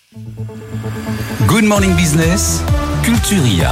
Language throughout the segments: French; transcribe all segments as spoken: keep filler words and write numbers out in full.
Good Morning Business, Culturia.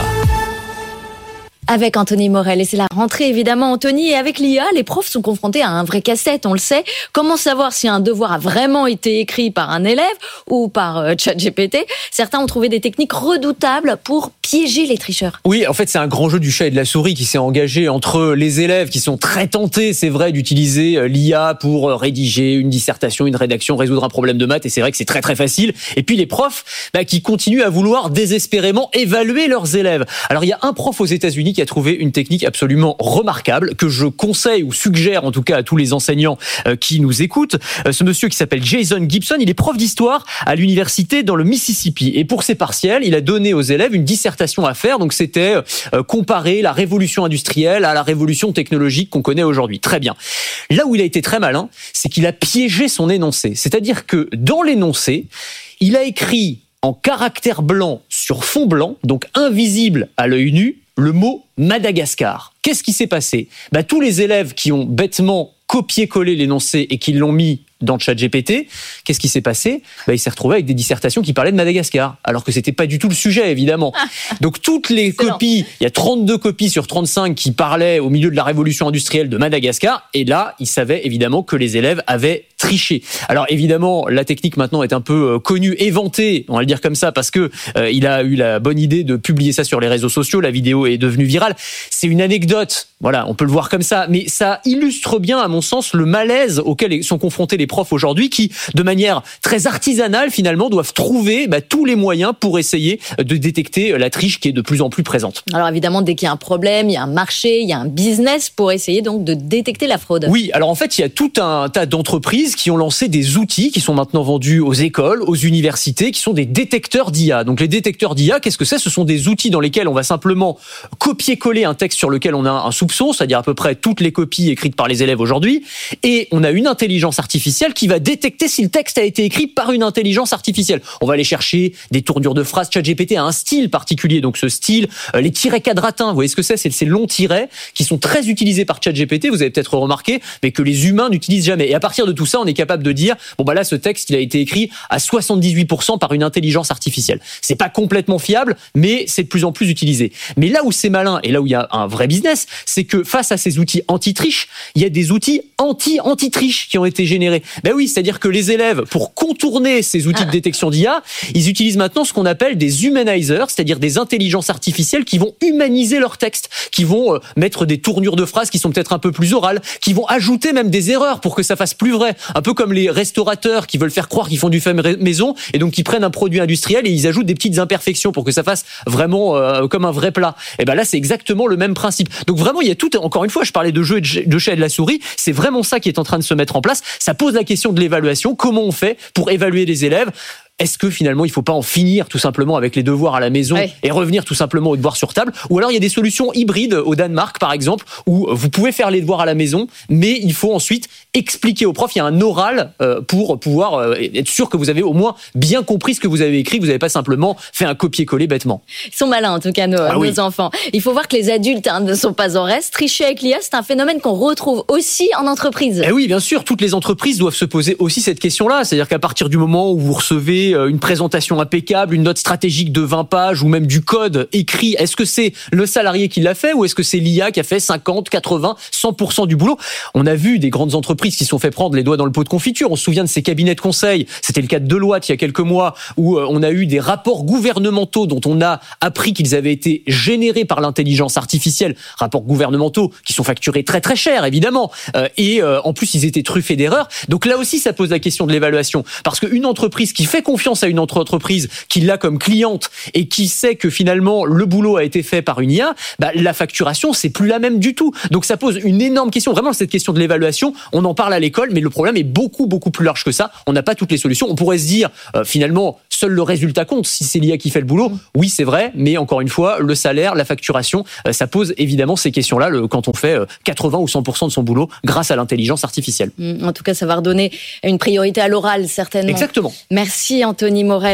Avec Anthony Morel, et c'est la rentrée évidemment Anthony, et avec l'I A, les profs sont confrontés à un vrai casse-tête, on le sait. Comment savoir si un devoir a vraiment été écrit par un élève ou par euh, ChatGPT? Certains ont trouvé des techniques redoutables pour piéger les tricheurs. Oui, en fait c'est un grand jeu du chat et de la souris qui s'est engagé entre les élèves qui sont très tentés, c'est vrai, d'utiliser l'I A pour rédiger une dissertation, une rédaction, résoudre un problème de maths, et c'est vrai que c'est très très facile. Et puis les profs bah, qui continuent à vouloir désespérément évaluer leurs élèves. Alors il y a un prof aux États-Unis qui a trouvé une technique absolument remarquable que je conseille ou suggère en tout cas à tous les enseignants euh, qui nous écoutent. Euh, ce monsieur qui s'appelle Jason Gibson, il est prof d'histoire à l'université dans le Mississippi, et pour ses partiels, il a donné aux élèves une dissertation à faire. Donc c'était euh, comparer la révolution industrielle à la révolution technologique qu'on connaît aujourd'hui. Très bien. Là où il a été très malin, c'est qu'il a piégé son énoncé. C'est-à-dire que dans l'énoncé, il a écrit en caractères blancs sur fond blanc, donc invisible à l'œil nu, le mot Madagascar. Qu'est-ce qui s'est passé ? Bah, tous les élèves qui ont bêtement copié-collé l'énoncé et qui l'ont mis dans ChatGPT, qu'est-ce qui s'est passé ? Bah, il s'est retrouvé avec des dissertations qui parlaient de Madagascar, alors que c'était pas du tout le sujet, évidemment. Donc toutes les Excellent. copies, il y a trente-deux copies sur trente-cinq qui parlaient au milieu de la révolution industrielle de Madagascar, et là, il savait évidemment que les élèves avaient triché. Alors évidemment, la technique maintenant est un peu euh, connue, éventée, on va le dire comme ça, parce que euh, il a eu la bonne idée de publier ça sur les réseaux sociaux, la vidéo est devenue virale. C'est une anecdote, voilà, on peut le voir comme ça, mais ça illustre bien, à mon sens, le malaise auquel sont confrontés les profs aujourd'hui qui, de manière très artisanale, finalement, doivent trouver bah, tous les moyens pour essayer de détecter la triche qui est de plus en plus présente. Alors évidemment, dès qu'il y a un problème, il y a un marché, il y a un business pour essayer donc de détecter la fraude. Oui, alors en fait, il y a tout un tas d'entreprises qui ont lancé des outils qui sont maintenant vendus aux écoles, aux universités, qui sont des détecteurs d'I A. Donc les détecteurs d'I A, qu'est-ce que c'est ? Ce sont des outils dans lesquels on va simplement copier-coller un texte sur lequel on a un soupçon, c'est-à-dire à peu près toutes les copies écrites par les élèves aujourd'hui, et on a une intelligence artificielle qui va détecter si le texte a été écrit par une intelligence artificielle. On va aller chercher des tournures de phrases. ChatGPT a un style particulier, donc ce style, euh, les tirets quadratins, vous voyez ce que c'est ? C'est ces longs tirets qui sont très utilisés par ChatGPT, vous avez peut-être remarqué, mais que les humains n'utilisent jamais. Et à partir de tout ça, on est capable de dire, bon bah là, ce texte, il a été écrit à soixante-dix-huit pour cent par une intelligence artificielle. C'est pas complètement fiable, mais c'est de plus en plus utilisé. Mais là où c'est malin, et là où il y a un vrai business, c'est que face à ces outils anti-triche, il y a des outils anti-anti-triche qui ont été générés. Ben oui, c'est-à-dire que les élèves, pour contourner ces outils de détection d'I A, ils utilisent maintenant ce qu'on appelle des humanizers, c'est-à-dire des intelligences artificielles qui vont humaniser leur texte, qui vont euh, mettre des tournures de phrases qui sont peut-être un peu plus orales, qui vont ajouter même des erreurs pour que ça fasse plus vrai. Un peu comme les restaurateurs qui veulent faire croire qu'ils font du fait maison et donc qui prennent un produit industriel et ils ajoutent des petites imperfections pour que ça fasse vraiment euh, comme un vrai plat. Et ben là, c'est exactement le même principe. Donc vraiment, il y a tout, encore une fois, je parlais de jeu de chat et de la souris, c'est vraiment ça qui est en train de se mettre en place. Ça pose la question de l'évaluation. Comment on fait pour évaluer les élèves ? Est-ce que finalement il faut pas en finir tout simplement avec les devoirs à la maison ouais. et revenir tout simplement aux devoirs sur table ? Ou alors il y a des solutions hybrides au Danemark par exemple où vous pouvez faire les devoirs à la maison, mais il faut ensuite expliquer aux profs. Il y a un oral euh, pour pouvoir euh, être sûr que vous avez au moins bien compris ce que vous avez écrit, que vous n'avez pas simplement fait un copier-coller bêtement. Ils sont malins en tout cas nos, ah, nos oui. enfants. Il faut voir que les adultes hein, ne sont pas en reste. Tricher avec l'I A, c'est un phénomène qu'on retrouve aussi en entreprise. Eh oui, bien sûr, toutes les entreprises doivent se poser aussi cette question-là. C'est-à-dire qu'à partir du moment où vous recevez une présentation impeccable, une note stratégique de vingt pages ou même du code écrit, est-ce que c'est le salarié qui l'a fait ou est-ce que c'est l'I A qui a fait cinquante, quatre-vingts, cent pour cent du boulot ? On a vu des grandes entreprises qui se sont fait prendre les doigts dans le pot de confiture. On se souvient de ces cabinets de conseil. C'était le cas de Deloitte il y a quelques mois où on a eu des rapports gouvernementaux dont on a appris qu'ils avaient été générés par l'intelligence artificielle. Rapports gouvernementaux qui sont facturés très très cher évidemment. Et en plus ils étaient truffés d'erreurs. Donc là aussi ça pose la question de l'évaluation. Parce qu'une entreprise qui fait confiance à une autre entreprise, qui l'a comme cliente et qui sait que finalement le boulot a été fait par une I A, bah, la facturation c'est plus la même du tout. Donc ça pose une énorme question. Vraiment cette question de l'évaluation, on en parle à l'école, mais le problème est beaucoup beaucoup plus large que ça. On n'a pas toutes les solutions. On pourrait se dire euh, finalement seul le résultat compte si c'est l'I A qui fait le boulot. Oui c'est vrai, mais encore une fois le salaire, la facturation, euh, ça pose évidemment ces questions-là le, quand on fait euh, quatre-vingts ou cent pour cent de son boulot grâce à l'intelligence artificielle. En tout cas ça va redonner une priorité à l'oral certainement. Exactement. Merci Anthony Morel.